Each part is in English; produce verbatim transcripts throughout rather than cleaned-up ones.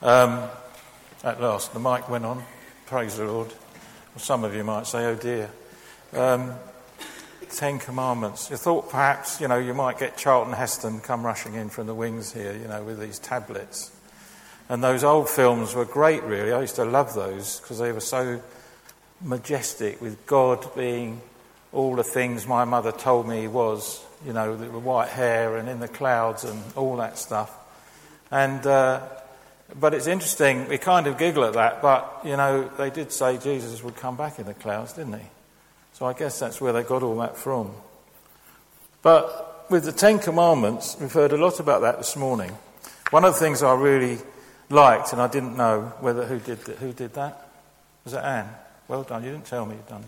Um, at last, the mic went on. Praise the Lord. Well, some of you might say, oh dear. Um, Ten Commandments. You thought perhaps, you know, you might get Charlton Heston come rushing in from the wings here, you know, with these tablets. And those old films were great, really. I used to love those because they were so majestic, with God being all the things my mother told me he was, you know, the white hair and in the clouds and all that stuff. And uh, but it's interesting, we kind of giggle at that, but, you know, they did say Jesus would come back in the clouds, didn't he? So I guess that's where they got all that from. But with the Ten Commandments, we've heard a lot about that this morning. One of the things I really liked, and I didn't know whether who did the, who did that. Was it Anne? Well done. You didn't tell me you'd done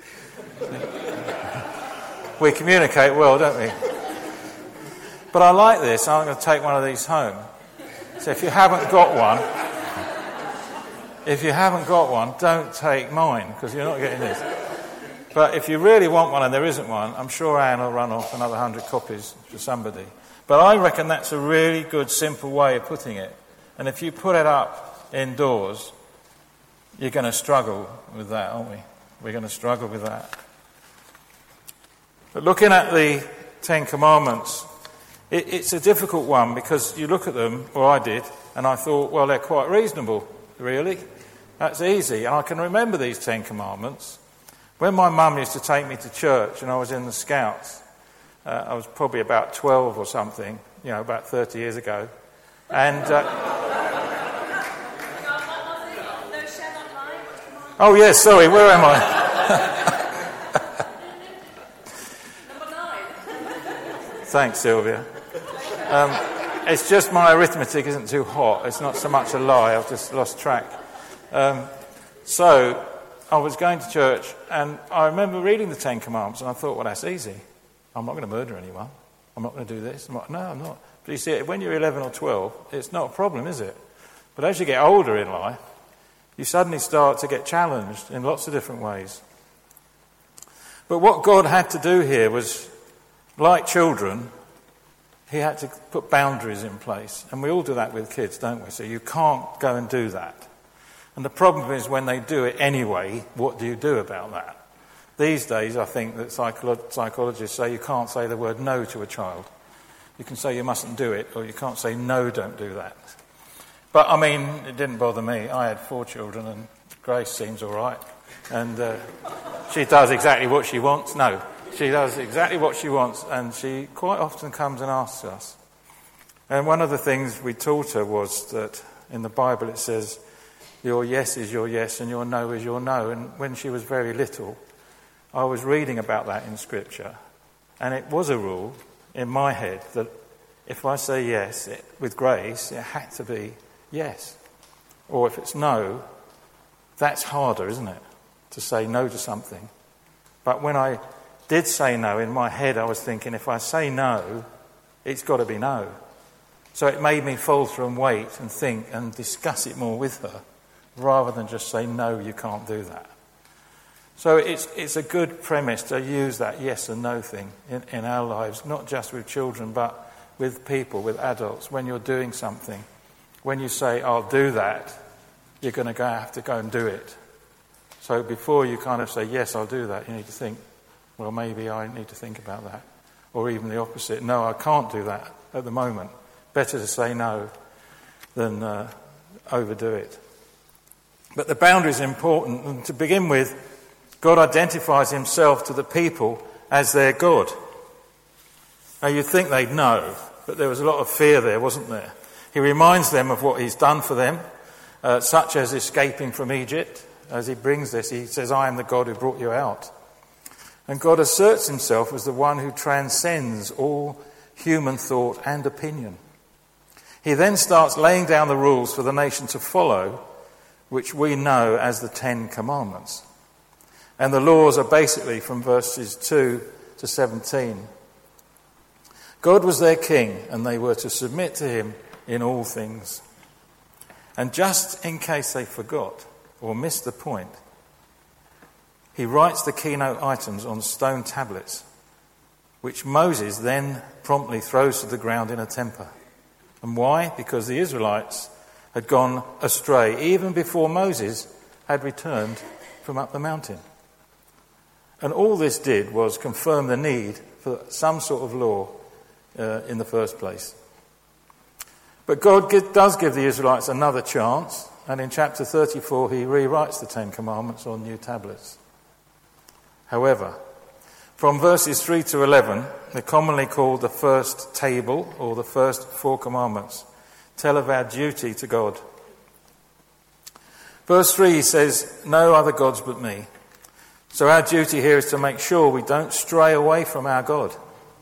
it. We communicate well, don't we? But I like this. I'm going to take one of these home. So if you haven't got one, if you haven't got one, don't take mine, because you're not getting this. But if you really want one and there isn't one, I'm sure Anne will run off another hundred copies for somebody. But I reckon that's a really good, simple way of putting it. And if you put it up indoors, you're going to struggle with that, aren't we? We're going to struggle with that. But looking at the Ten Commandments, it, it's a difficult one because you look at them, or I did, and I thought, well, they're quite reasonable, really. That's easy. And I can remember these Ten Commandments. When my mum used to take me to church and I was in the Scouts, uh, I was probably about twelve or something, you know, about thirty years ago. And... Uh, oh, yes, sorry, where am I? Number nine. Thanks, Sylvia. Um, it's just my arithmetic isn't too hot. It's not so much a lie, I've just lost track. Um, so... I was going to church, and I remember reading the Ten Commandments, and I thought, well, that's easy. I'm not going to murder anyone. I'm not going to do this. I'm not, no, I'm not. But you see, when you're eleven or twelve, it's not a problem, is it? But as you get older in life, you suddenly start to get challenged in lots of different ways. But what God had to do here was, like children, he had to put boundaries in place. And we all do that with kids, don't we? So you can't go and do that. And the problem is when they do it anyway, what do you do about that? These days, I think that psycholo- psychologists say you can't say the word no to a child. You can say you mustn't do it, or you can't say no, don't do that. But, I mean, it didn't bother me. I had four children, and Grace seems all right. And uh, she does exactly what she wants. No, she does exactly what she wants, and she quite often comes and asks us. And one of the things we taught her was that in the Bible it says, your yes is your yes and your no is your no. And when she was very little, I was reading about that in Scripture. And it was a rule in my head that if I say yes it, with Grace, it had to be yes. Or if it's no, that's harder, isn't it? To say no to something. But when I did say no, in my head I was thinking, if I say no, it's got to be no. So it made me falter and wait and think and discuss it more with her, rather than just say, no, you can't do that. So it's it's a good premise to use that yes and no thing in, in our lives, not just with children, but with people, with adults. When you're doing something, when you say, I'll do that, you're going to go, have to go and do it. So before you kind of say, yes, I'll do that, you need to think, well, maybe I need to think about that. Or even the opposite, no, I can't do that at the moment. Better to say no than uh, overdo it. But the boundary is important, and to begin with, God identifies himself to the people as their God. Now you'd think they'd know, but there was a lot of fear there, wasn't there? He reminds them of what he's done for them, uh, such as escaping from Egypt. As he brings this, he says, I am the God who brought you out. And God asserts himself as the one who transcends all human thought and opinion. He then starts laying down the rules for the nation to follow, which we know as the Ten Commandments. And the laws are basically from verses two to seventeen. God was their king, and they were to submit to him in all things. And just in case they forgot or missed the point, he writes the keynote items on stone tablets, which Moses then promptly throws to the ground in a temper. And why? Because the Israelites had gone astray, even before Moses had returned from up the mountain. And all this did was confirm the need for some sort of law uh, in the first place. But God does give the Israelites another chance, and in chapter thirty-four he rewrites the Ten Commandments on new tablets. However, from verses three to eleven, they're commonly called the first table, or the first four commandments, tell of our duty to God. Verse three says, "No other gods but me." So our duty here is to make sure we don't stray away from our God.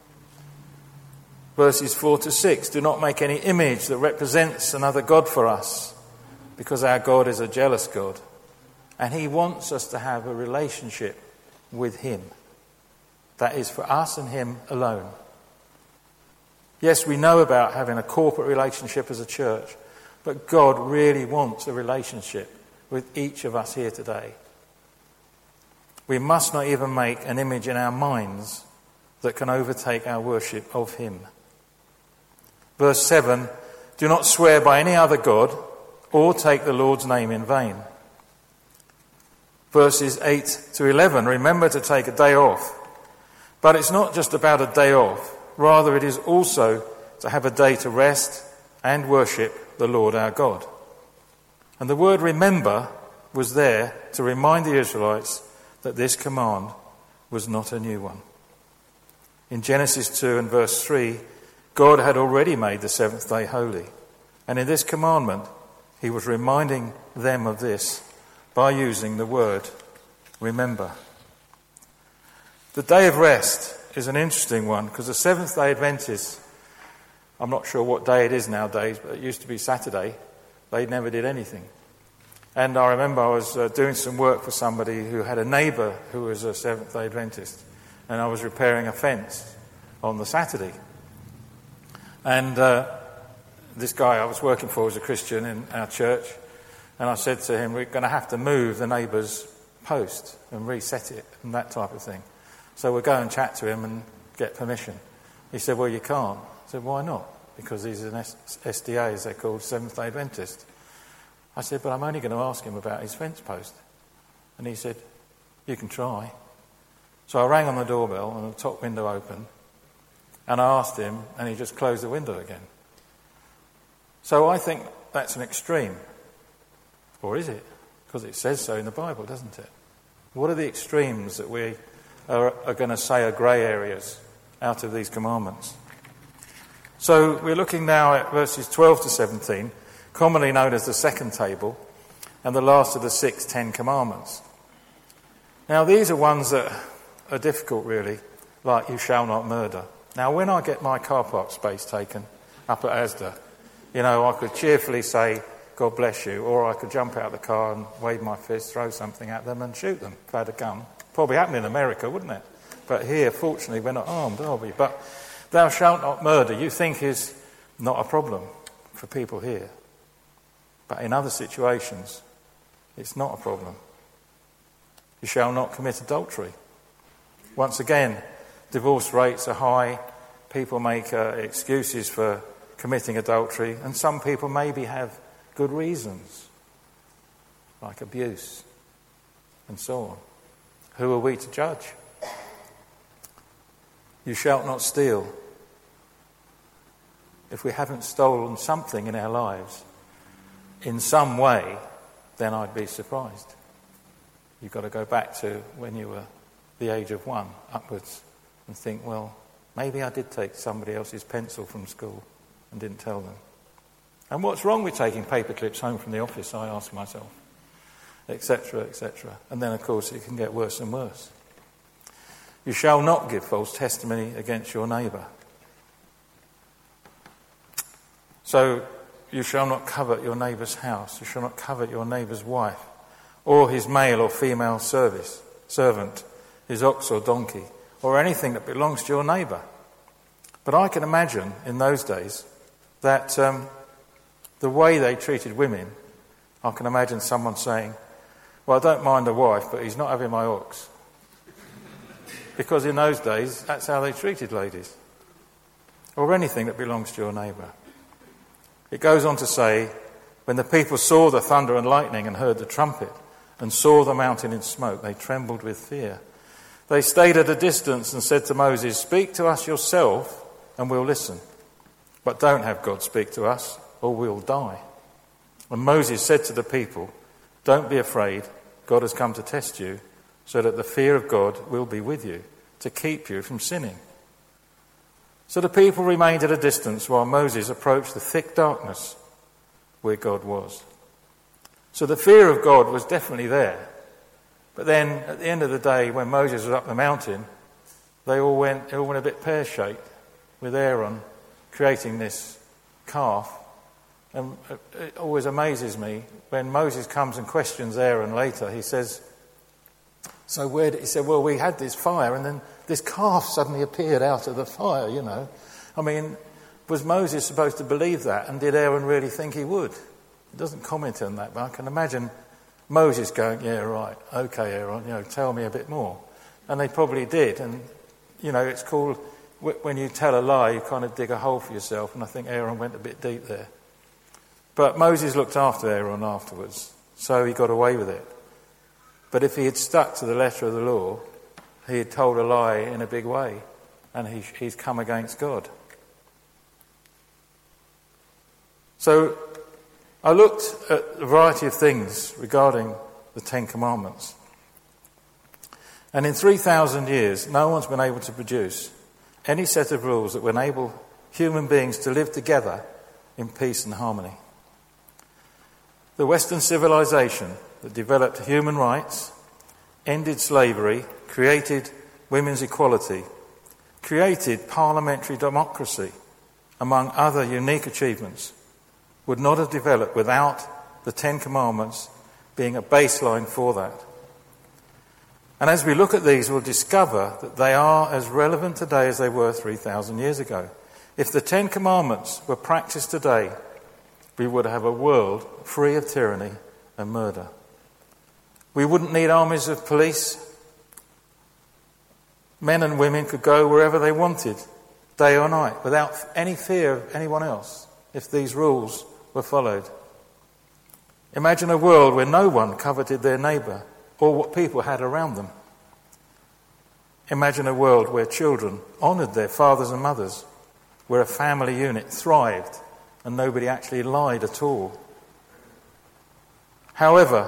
Verses four to six, "Do not make any image that represents another God for us, because our God is a jealous God, and he wants us to have a relationship with him. That is for us and him alone." Yes, we know about having a corporate relationship as a church, but God really wants a relationship with each of us here today. We must not even make an image in our minds that can overtake our worship of him. Verse seven, "Do not swear by any other god or take the Lord's name in vain." Verses eight to eleven, "Remember to take a day off." But it's not just about a day off. Rather, it is also to have a day to rest and worship the Lord our God. And the word remember was there to remind the Israelites that this command was not a new one. In Genesis two and verse three, God had already made the seventh day holy. And in this commandment, he was reminding them of this by using the word remember. The day of rest is an interesting one, because the Seventh-day Adventists, I'm not sure what day it is nowadays, but it used to be Saturday, they never did anything. And I remember I was uh, doing some work for somebody who had a neighbour who was a Seventh-day Adventist, and I was repairing a fence on the Saturday. And uh, this guy I was working for was a Christian in our church, and I said to him, "We're going to have to move the neighbour's post and reset it," and that type of thing. So we'll go and chat to him and get permission. He said, "Well, you can't." I said, "Why not?" "Because he's an S D A, as they're called, Seventh-day Adventist." I said, "But I'm only going to ask him about his fence post." And he said, "You can try." So I rang on the doorbell and the top window opened, and I asked him, and he just closed the window again. So I think that's an extreme. Or is it? Because it says so in the Bible, doesn't it? What are the extremes that we are, are going to say are grey areas out of these commandments? So we're looking now at verses twelve to seventeen, commonly known as the second table, and the last of the six Ten Commandments. Now these are ones that are difficult really, like "you shall not murder." Now when I get my car park space taken up at Asda, you know, I could cheerfully say, "God bless you," or I could jump out of the car and wave my fist, throw something at them and shoot them if I had a gun. Probably happened in America, wouldn't it? But here, fortunately, we're not armed, are we? But "thou shalt not murder," you think is not a problem for people here. But in other situations, it's not a problem. "You shall not commit adultery." Once again, divorce rates are high. People make uh, excuses for committing adultery, and some people maybe have good reasons, like abuse and so on. Who are we to judge? "You shalt not steal." If we haven't stolen something in our lives in some way, then I'd be surprised. You've got to go back to when you were the age of one upwards and think, well, maybe I did take somebody else's pencil from school and didn't tell them. And what's wrong with taking paper clips home from the office, I ask myself, et cetera, et cetera. And then, of course, it can get worse and worse. "You shall not give false testimony against your neighbour." So, you shall not covet your neighbour's house. You shall not covet your neighbour's wife, or his male or female service, servant, his ox or donkey, or anything that belongs to your neighbour. But I can imagine in those days that um, the way they treated women, I can imagine someone saying, "Well, I don't mind a wife, but he's not having my ox." Because in those days, that's how they treated ladies. Or anything that belongs to your neighbour. It goes on to say, When the people saw the thunder and lightning and heard the trumpet and saw the mountain in smoke, they trembled with fear. They stayed at a distance and said to Moses, "Speak to us yourself and we'll listen. But don't have God speak to us or we'll die." And Moses said to the people, "Don't be afraid. God has come to test you so that the fear of God will be with you to keep you from sinning." So the people remained at a distance while Moses approached the thick darkness where God was. So the fear of God was definitely there. But then at the end of the day, when Moses was up the mountain, they all went, they all went a bit pear-shaped with Aaron creating this calf. And it always amazes me when Moses comes and questions Aaron later. He says, so where did, he said, well, we had this fire and then this calf suddenly appeared out of the fire, you know. I mean, was Moses supposed to believe that? And did Aaron really think he would? He doesn't comment on that, but I can imagine Moses going, yeah, right, okay, Aaron, you know, tell me a bit more. And they probably did. And, you know, it's called, when you tell a lie, you kind of dig a hole for yourself. And I think Aaron went a bit deep there. But Moses looked after Aaron afterwards, so he got away with it. But if he had stuck to the letter of the law, he had told a lie in a big way, and he, he's come against God. So I looked at a variety of things regarding the Ten Commandments. And in three thousand years, no one's been able to produce any set of rules that would enable human beings to live together in peace and harmony. The Western civilization that developed human rights, ended slavery, created women's equality, created parliamentary democracy, among other unique achievements, would not have developed without the Ten Commandments being a baseline for that. And as we look at these, we'll discover that they are as relevant today as they were three thousand years ago. If the Ten Commandments were practiced today, we would have a world free of tyranny and murder. We wouldn't need armies of police. Men and women could go wherever they wanted, day or night, without any fear of anyone else, if these rules were followed. Imagine a world where no one coveted their neighbour or what people had around them. Imagine a world where children honoured their fathers and mothers, where a family unit thrived and nobody actually lied at all. However,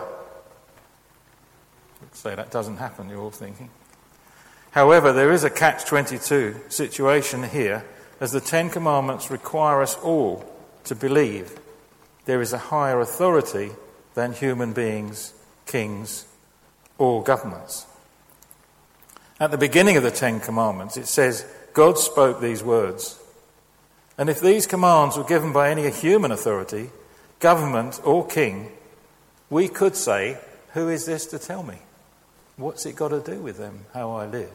say that doesn't happen, you're all thinking. However, there is a catch twenty-two situation here, as the Ten Commandments require us all to believe there is a higher authority than human beings, kings, or governments. At the beginning of the Ten Commandments, it says, God spoke these words. And if these commands were given by any human authority, government or king, we could say, who is this to tell me? What's it got to do with them, how I live?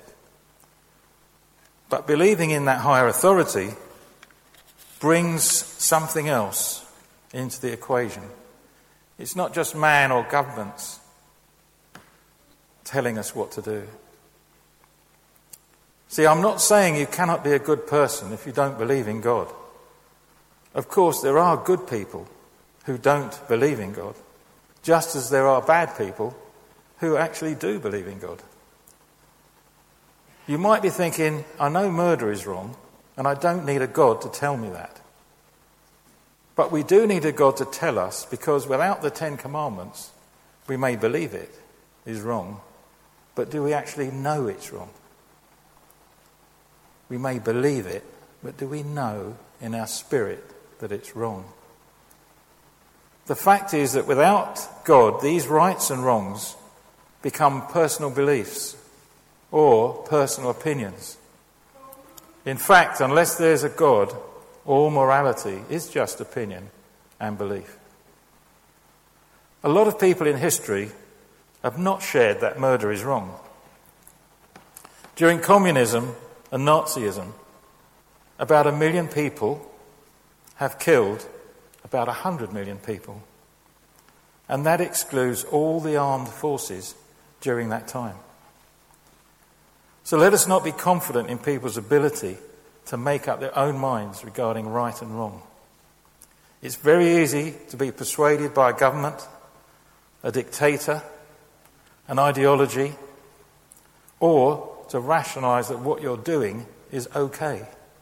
But believing in that higher authority brings something else into the equation. It's not just man or governments telling us what to do. See, I'm not saying you cannot be a good person if you don't believe in God. Of course, there are good people who don't believe in God, just as there are bad people who actually do believe in God. You might be thinking, I know murder is wrong, and I don't need a God to tell me that. But we do need a God to tell us, because without the Ten Commandments, we may believe it is wrong, but do we actually know it's wrong? We may believe it, but do we know in our spirit that it's wrong? The fact is that without God, these rights and wrongs become personal beliefs or personal opinions. In fact, unless there's a God, all morality is just opinion and belief. A lot of people in history have not shared that murder is wrong. During communism and Nazism, about a million people have killed about a hundred million people. And that excludes all the armed forces during that time. So let us not be confident in people's ability to make up their own minds regarding right and wrong. It's very easy to be persuaded by a government, a dictator, an ideology, or to rationalise that what you're doing is okay.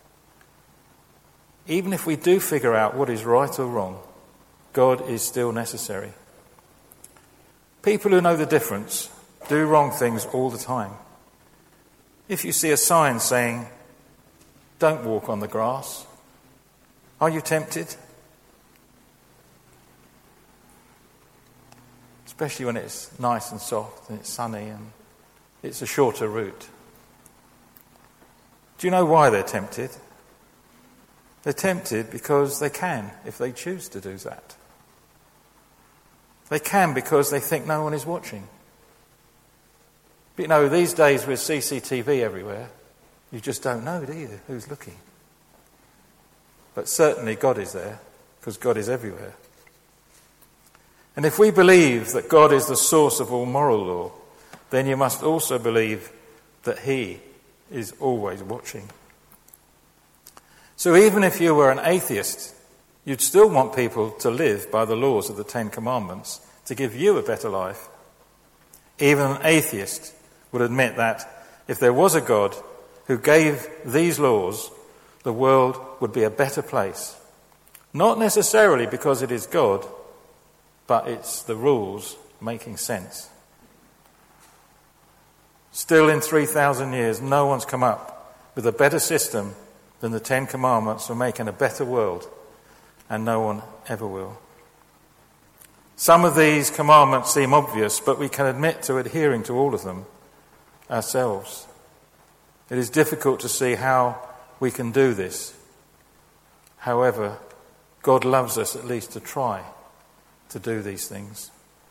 Even if we do figure out what is right or wrong, God is still necessary. People who know the difference do wrong things all the time. If you see a sign saying, "Don't walk on the grass," are you tempted? Especially when it's nice and soft and it's sunny and it's a shorter route. Do you know why they're tempted? They're tempted because they can, if they choose to do that. They can because they think no one is watching. But you know, these days with C C T V everywhere, you just don't know, do you, who's looking? But certainly God is there, because God is everywhere. And if we believe that God is the source of all moral law, then you must also believe that he is always watching. So even if you were an atheist, you'd still want people to live by the laws of the Ten Commandments to give you a better life. Even an atheist would admit that if there was a God who gave these laws, the world would be a better place. Not necessarily because it is God, but it's the rules making sense. Still, in three thousand years, no one's come up with a better system than the Ten Commandments for making a better world, and no one ever will. Some of these commandments seem obvious, but we can admit to adhering to all of them ourselves. It is difficult to see how we can do this. However, God loves us at least to try to do these things.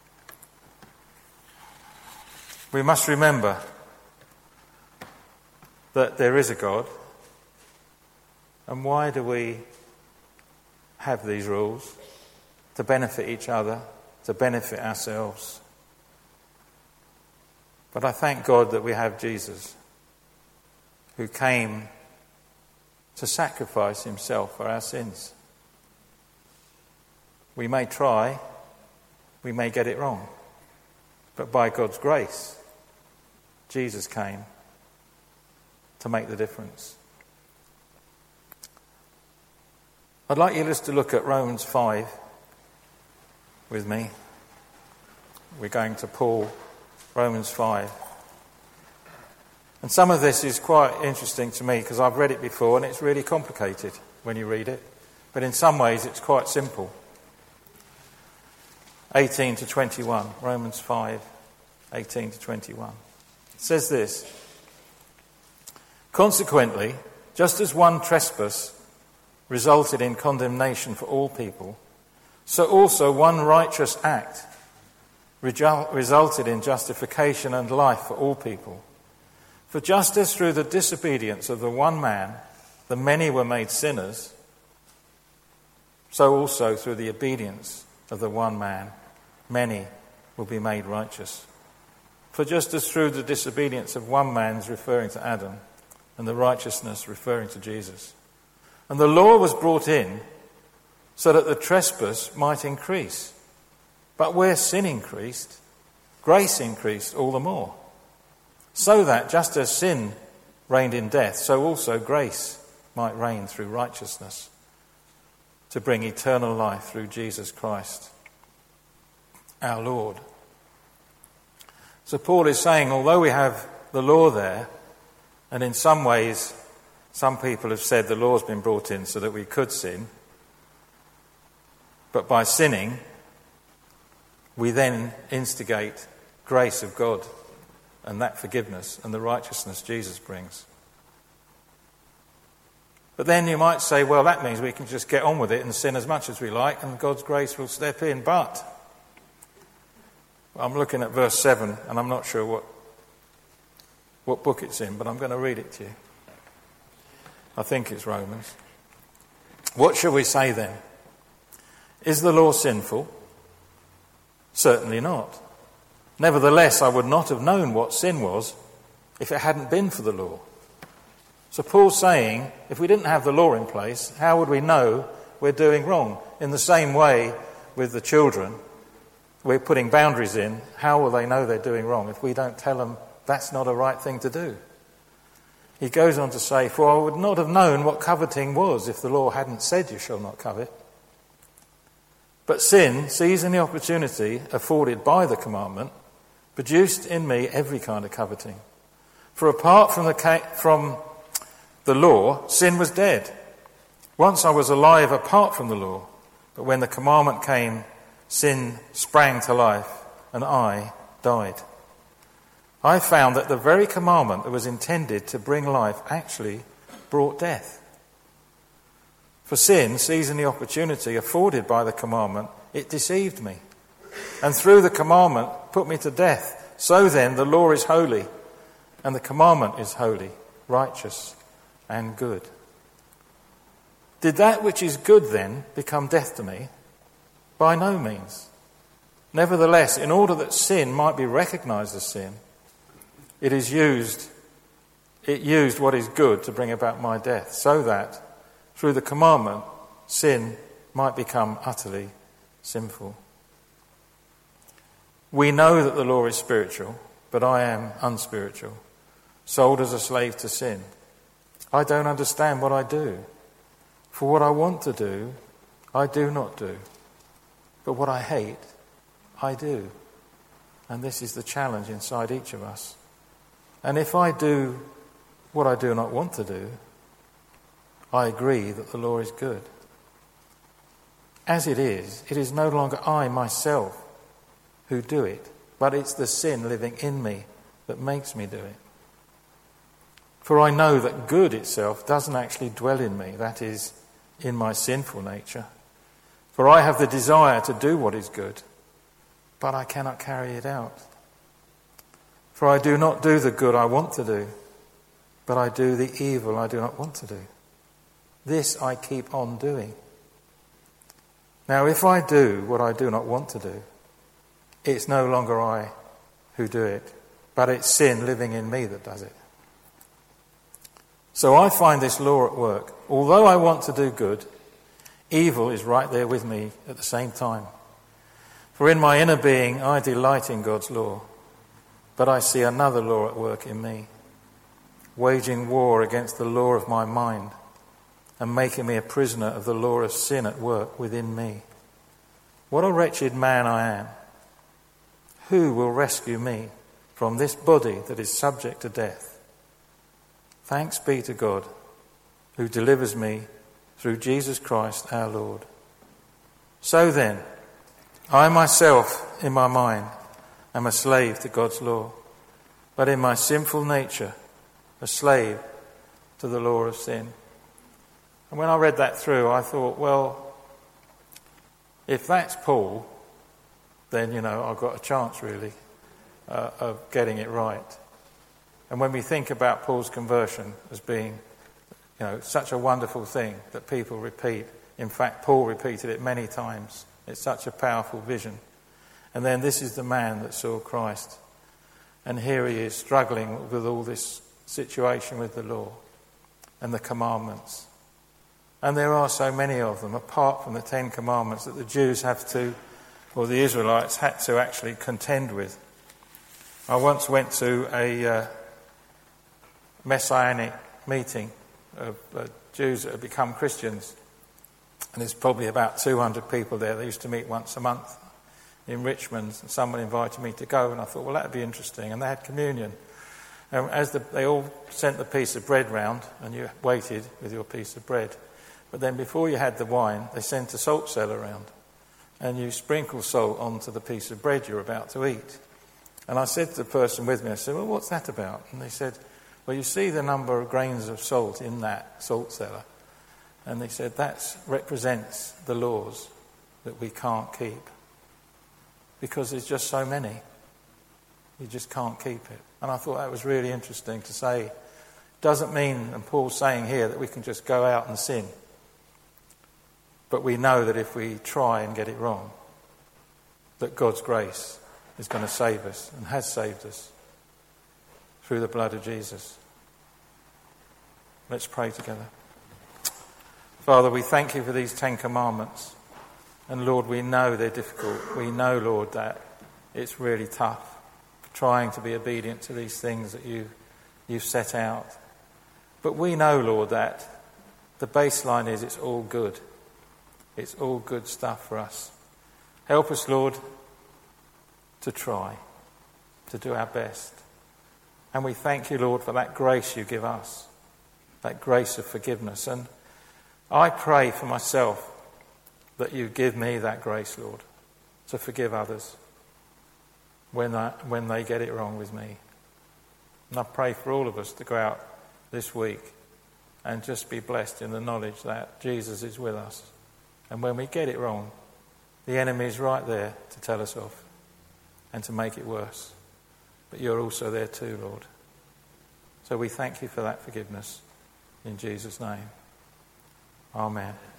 We must remember that there is a God. And why do we have these rules? To benefit each other, to benefit ourselves. But I thank God that we have Jesus, who came to sacrifice himself for our sins. We may try, we may get it wrong, but by God's grace, Jesus came to make the difference. I'd like you just to look at Romans five with me. We're going to Paul, Romans five. And some of this is quite interesting to me because I've read it before and it's really complicated when you read it. But in some ways it's quite simple. eighteen to twenty-one, Romans five, eighteen to twenty-one. It says this: "Consequently, just as one trespass resulted in condemnation for all people, so also one righteous act resulted in justification and life for all people. For just as through the disobedience of the one man the many were made sinners, so also through the obedience of the one man many will be made righteous. For just as through the disobedience of one man," is referring to Adam, and the righteousness referring to Jesus, "and the law was brought in so that the trespass might increase. But where sin increased, grace increased all the more. So that just as sin reigned in death, so also grace might reign through righteousness, to bring eternal life through Jesus Christ, our Lord." So Paul is saying, although we have the law there, and in some ways some people have said the law's been brought in so that we could sin, but by sinning we then instigate grace of God and that forgiveness and the righteousness Jesus brings. But then you might say, well, that means we can just get on with it and sin as much as we like and God's grace will step in. But I'm looking at verse seven and I'm not sure what, what book it's in, but I'm going to read it to you. I think it's Romans. "What shall we say then? Is the law sinful? Certainly not. Nevertheless, I would not have known what sin was if it hadn't been for the law." So Paul's saying, if we didn't have the law in place, how would we know we're doing wrong. In the same way with the children, we're putting boundaries in. How will they know they're doing wrong if we don't tell them that's not a right thing to do? He goes on to say, for I would not have known what coveting was if the law hadn't said you shall not covet. But sin, seizing the opportunity afforded by the commandment, produced in me every kind of coveting. For apart from the, from the law, sin was dead. Once I was alive apart from the law, but when the commandment came, sin sprang to life and I died. I found that the very commandment that was intended to bring life actually brought death. For sin, seizing the opportunity afforded by the commandment, it deceived me, and through the commandment put me to death. So then the law is holy, and the commandment is holy, righteous, and good. Did that which is good then become death to me? By no means. Nevertheless, in order that sin might be recognized as sin, it is used, it used what is good to bring about my death, so that through the commandment, sin might become utterly sinful. We know that the law is spiritual, but I am unspiritual, sold as a slave to sin. I don't understand what I do. For what I want to do, I do not do. But what I hate, I do. And this is the challenge inside each of us. And if I do what I do not want to do, I agree that the law is good. As it is, it is no longer I myself who do it, but it's the sin living in me that makes me do it. For I know that good itself doesn't actually dwell in me, that is, in my sinful nature. For I have the desire to do what is good, but I cannot carry it out. For I do not do the good I want to do, but I do the evil I do not want to do. This I keep on doing. Now, if I do what I do not want to do, it's no longer I who do it, but it's sin living in me that does it. So I find this law at work. Although I want to do good, evil is right there with me at the same time. For in my inner being I delight in God's law, but I see another law at work in me, waging war against the law of my mind and making me a prisoner of the law of sin at work within me. What a wretched man I am! Who will rescue me from this body that is subject to death? Thanks be to God, who delivers me through Jesus Christ our Lord. So then, I myself, in my mind, am a slave to God's law, but in my sinful nature, a slave to the law of sin. And when I read that through, I thought, well, if that's Paul, then, you know, I've got a chance, really, uh, of getting it right. And when we think about Paul's conversion as being, you know, such a wonderful thing that people repeat, in fact, Paul repeated it many times. It's such a powerful vision. And then this is the man that saw Christ. And here he is struggling with all this situation with the law and the commandments. And there are so many of them, apart from the Ten Commandments, that the Jews have to, or the Israelites had to actually contend with. I once went to a uh, Messianic meeting of uh, Jews that had become Christians. And there's probably about two hundred people there. They used to meet once a month in Richmond. And someone invited me to go, and I thought, well, that would be interesting. And they had communion. And as the, they all sent the piece of bread round, and you waited with your piece of bread. But then before you had the wine, they sent a salt cellar round. And you sprinkle salt onto the piece of bread you're about to eat. And I said to the person with me, I said, well, what's that about? And they said, well, you see the number of grains of salt in that salt cellar. And they said, that represents the laws that we can't keep. Because there's just so many. You just can't keep it. And I thought that was really interesting to say. Doesn't mean, and Paul's saying here, that we can just go out and sin. But we know that if we try and get it wrong, that God's grace is going to save us and has saved us through the blood of Jesus. Let's pray together. Father, we thank you for these Ten Commandments. And Lord, we know they're difficult. We know, Lord, that it's really tough trying to be obedient to these things that you, you've set out. But we know, Lord, that the baseline is it's all good. It's all good stuff for us. Help us, Lord, to try, to do our best. And we thank you, Lord, for that grace you give us, that grace of forgiveness. And I pray for myself that you give me that grace, Lord, to forgive others when I, when they get it wrong with me. And I pray for all of us to go out this week and just be blessed in the knowledge that Jesus is with us. And when we get it wrong, the enemy is right there to tell us off and to make it worse. But you're also there too, Lord. So we thank you for that forgiveness in Jesus' name. Amen.